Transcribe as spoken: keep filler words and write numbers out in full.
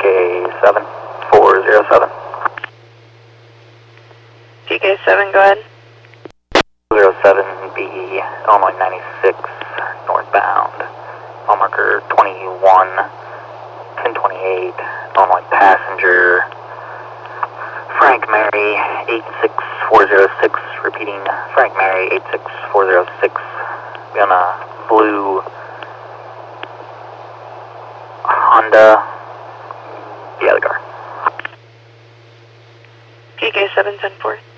K seven four zero seven. T K seven, go ahead. zero seven B, Illinois ninety-six, northbound. Mile marker twenty-one, ten twenty-eight, Illinois passenger. Frank Mary, eight six four zero six, repeating, Frank Mary, eight six four zero six. Be on a blue Honda, the other car. T K seven ten four.